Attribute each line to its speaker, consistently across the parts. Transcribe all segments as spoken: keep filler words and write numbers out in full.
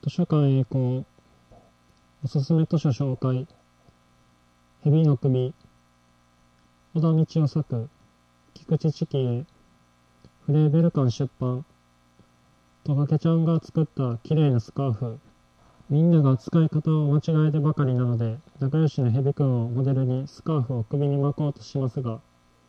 Speaker 1: 図書館へ行こう。おすすめ図書紹介。蛇の首。小田道を作。菊池知恵。フレーベル館出版。トカケちゃんが作った綺麗なスカーフ。みんなが使い方を間違えてばかりなので、仲良しの蛇くんをモデルにスカーフを首に巻こうとしますが、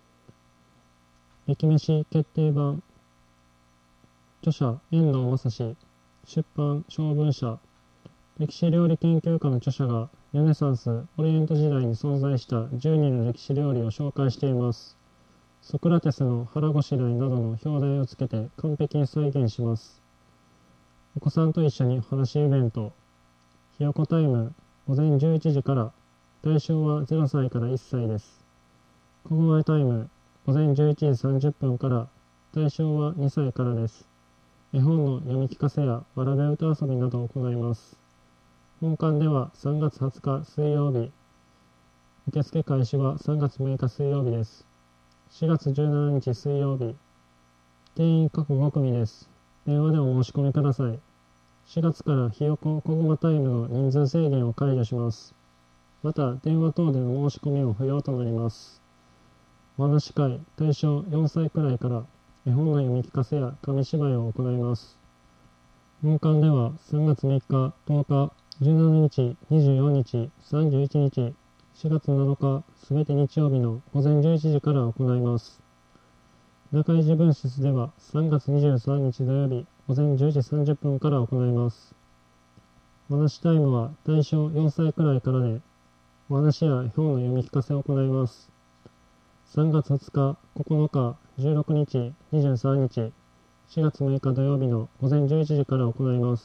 Speaker 1: 駅飯決定版。著者、遠藤正史。出版、小文社。歴史料理研究家の著者が、ルネサンス、オリエント時代に存在したじゅうにの歴史料理を紹介しています。ソクラテスの腹ごしらえなどの表題をつけて完璧に再現します。お子さんと一緒にお話イベント。ひよこタイム、午前じゅういちじから。対象はゼロさいからいっさいです。国語タイム、午前じゅういちじさんじゅっぷんから。対象はにさいからです。絵本の読み聞かせやわらべ歌遊びなどを行います。本館ではさんがつはつか水曜日。受付開始はさんがつむいか水曜日です。しがつじゅうしちにち水曜日。定員各ごくみです。電話でお申し込みください。しがつからひよここぐまタイムの人数制限を解除します。また、電話等での申し込みも不要となります。お話し会、対象よんさいくらいから。絵本の読み聞かせや紙芝居を行います。本館ではさんがつみっか、とおか、じゅうしちにち、にじゅうよっか、さんじゅういちにち、しがつなのか、すべて日曜日の午前じゅういちじから行います。中井寺分室ではさんがつにじゅうさんにち土曜日、午前じゅうじさんじゅっぷんから行います。お話タイムは対象よんさいくらいからで、お話や絵本の読み聞かせを行います。さんがつふつか、ここのか、じゅうろくにち、にじゅうさんにち、しがつむいか土曜日の午前じゅういちじから行います。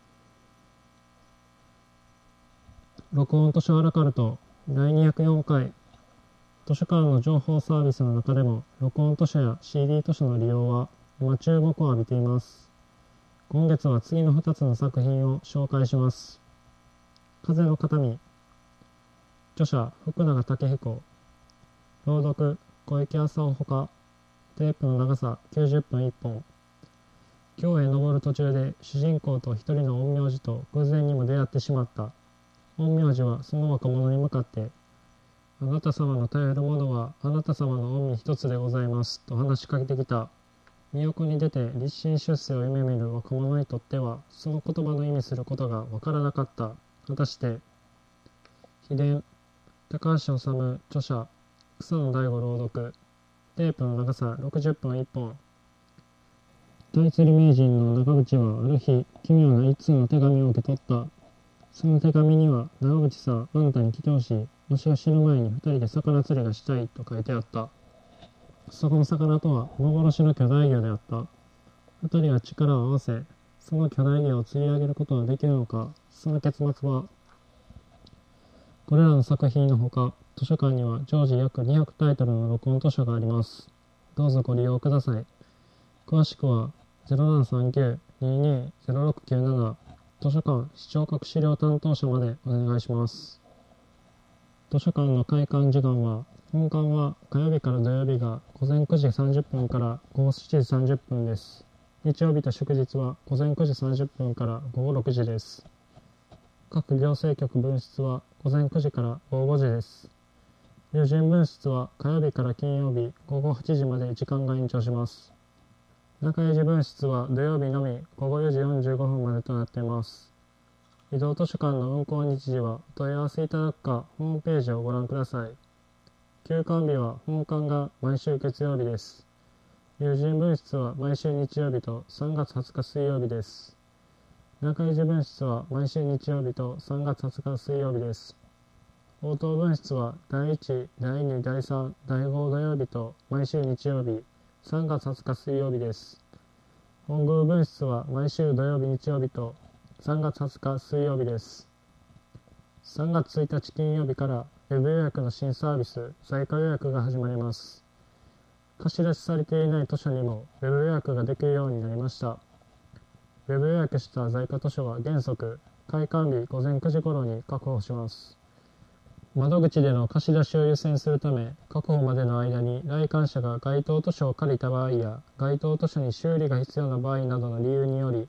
Speaker 1: 録音図書アラカルトだいにひゃくよんかい。図書館の情報サービスの中でも録音図書や シーディー 図書の利用は今注目を浴びています。今月は次のふたつの作品を紹介します。風の形見。著者福永武彦。朗読小池浅尾ほか。テープの長さきゅうじゅっぷんいっぽん。京へ登る途中で主人公と一人の陰陽師と偶然にも出会ってしまった。陰陽師はその若者に向かって、あなた様の頼るものはあなた様の恩義一つでございますと話しかけてきた。身欲に出て立身出世を夢見る若者にとっては、その言葉の意味することがわからなかった。果たして、秘伝、高橋治著者、草野大吾朗読、テープの長さろくじゅっぷんいっぽん。大釣り名人の中渕はある日、奇妙な一通の手紙を受け取った。その手紙には、長渕さん、あんたに来てほしい。わしが死ぬ前に二人で魚釣りがしたいと書いてあった。そこの魚とは幻の巨大魚であった。二人は力を合わせ、その巨大魚を釣り上げることはできるのか。その結末は、これらの作品のほか、図書館には常時約にひゃくタイトルの録音図書があります。どうぞご利用ください。詳しくは、ゼロななさんきゅう にーにー ゼロろくきゅうなな図書館視聴覚資料担当者までお願いします。図書館の開館時間は、本館は火曜日から土曜日が午前くじさんじゅっぷんから午後しちじさんじゅっぷんです。日曜日と祝日は午前くじさんじゅっぷんから午後ろくじです。各行政局分室は午前くじから午後ごじです。友人分室は火曜日から金曜日午後はちじまで時間が延長します。中井寺分室は土曜日のみ午後よじよんじゅうごふんまでとなっています。移動図書館の運行日時はお問い合わせいただくかホームページをご覧ください。休館日は本館が毎週月曜日です。友人分室は毎週日曜日とさんがつはつか水曜日です。中井寺分室は毎週日曜日とさんがつはつか水曜日です。応答分室はだいいち、だいに、だいさん、だいご土曜日と毎週日曜日、さんがつはつか水曜日です。本宮分室は毎週土曜日日曜日とさんがつはつか水曜日です。さんがつついたち金曜日からウェブ予約の新サービス在家予約が始まります。貸し出しされていない図書にもウェブ予約ができるようになりました。ウェブ予約した在家図書は原則開館日午前くじ頃に確保します。窓口での貸し出しを優先するため、確保までの間に来館者が該当図書を借りた場合や、該当図書に修理が必要な場合などの理由により、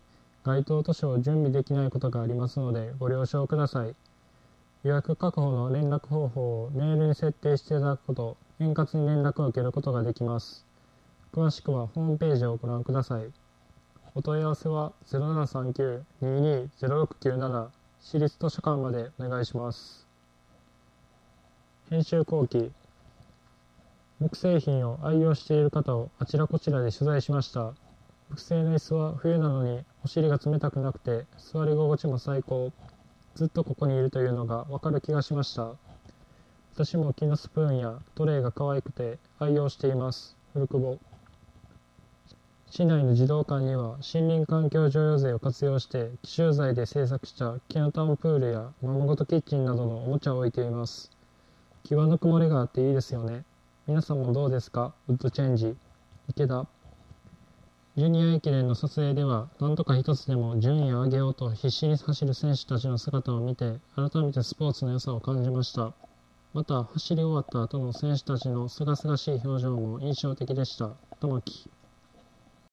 Speaker 1: 該当図書を準備できないことがありますのでご了承ください。予約確保の連絡方法をメールに設定していただくこと、円滑に連絡を受けることができます。詳しくはホームページをご覧ください。お問い合わせは ゼロななさんきゅう ににゼロろくきゅうなな 市立図書館までお願いします。編集後期。木製品を愛用している方をあちらこちらで取材しました。木製の椅子は冬なのにお尻が冷たくなくて座り心地も最高。ずっとここにいるというのがわかる気がしました。私も木のスプーンやトレイが可愛くて愛用しています。古久保。市内の児童館には森林環境譲与税を活用して紀州材で製作した木のタウンプールやままごとキッチンなどのおもちゃを置いています。木はぬくもりがあっていいですよね。皆さんもどうですか？ウッドチェンジ。池田。ジュニア駅伝の撮影では何とか一つでも順位を上げようと必死に走る選手たちの姿を見て改めてスポーツの良さを感じました。また走り終わった後の選手たちの清々しい表情も印象的でした。玉木。